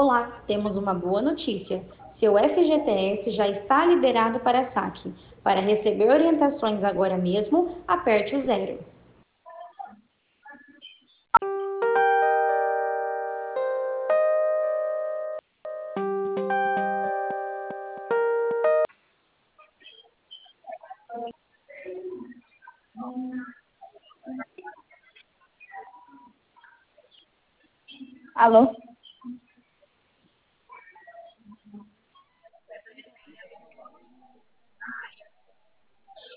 Olá, temos uma boa notícia. Seu FGTS já está liberado para saque. Para receber orientações agora mesmo, aperte o zero. Alô?